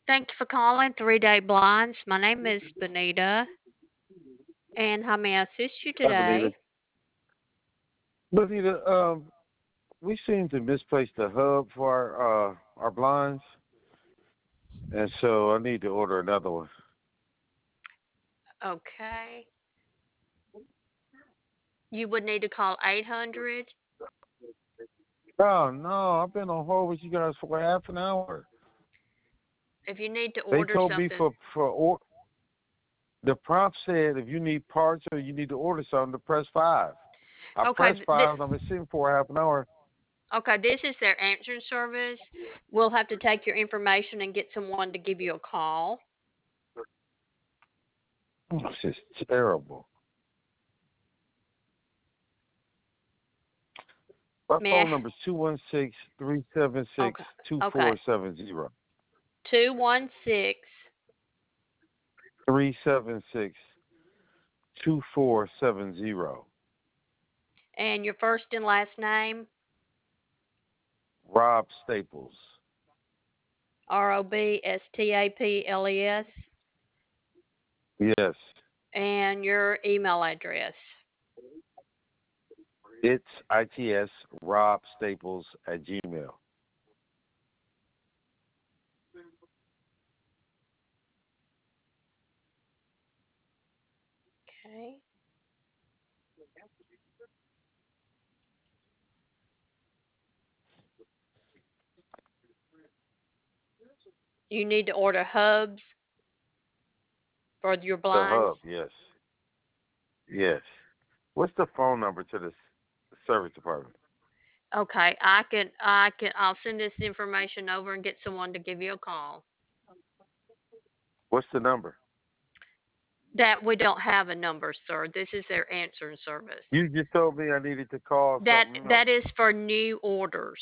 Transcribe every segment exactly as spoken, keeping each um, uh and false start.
Thank you for calling Three Day Blinds. My name is Benita, and how may I assist you Hi, Benita. today? Benita, um, we seem to misplace the hub for our uh, our blinds, and so I need to order another one. Okay. You would need to call eight hundred. Oh no, I've been on hold with you guys for half an hour. If you need to They order told me something. for for or, the prompt said if you need parts or you need to order something to press five. I Okay, pressed th- th- five and I've been sitting for half an hour. okay, this is their answering service. We'll have to take your information and get someone to give you a call. This is terrible. My May I? phone number is two one six three seven six Okay. two Okay. four seven zero. two one six. Three seven six two four seven zero. And your first and last name? Rob Staples. R O B S T A P L E S. Yes. And your email address. It's I T S Rob Staples at Gmail. Okay. You need to order hubs for your The blinds. hub, yes. Yes. What's the phone number to the s- service department? Okay, I can I can I'll send this information over and get someone to give you a call. What's the number? That we don't have a number, sir. This is their answering service. You just told me I needed to call That something else. that is for new orders.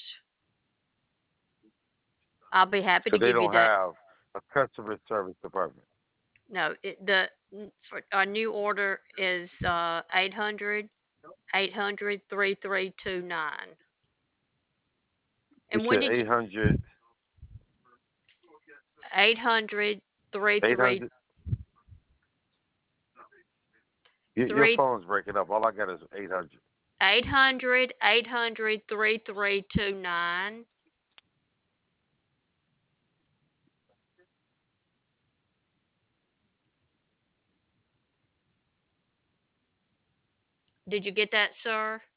I'll be happy So to they give you don't that. have a customer service department. No, it, the for a new order is uh eight hundred eight hundred three three two nine. You And when said did you eight hundred, eight hundred three eight three hundred. Your, your three phone's breaking up. All I got is eight hundred. eight hundred eight hundred three three two nine. Did you get that, sir?